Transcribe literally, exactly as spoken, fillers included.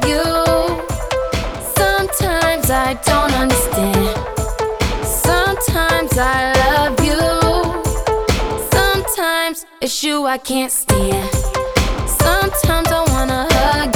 you. Sometimes I don't understand. Sometimes I love you. Sometimes it's you I can't stand. Sometimes I wanna hug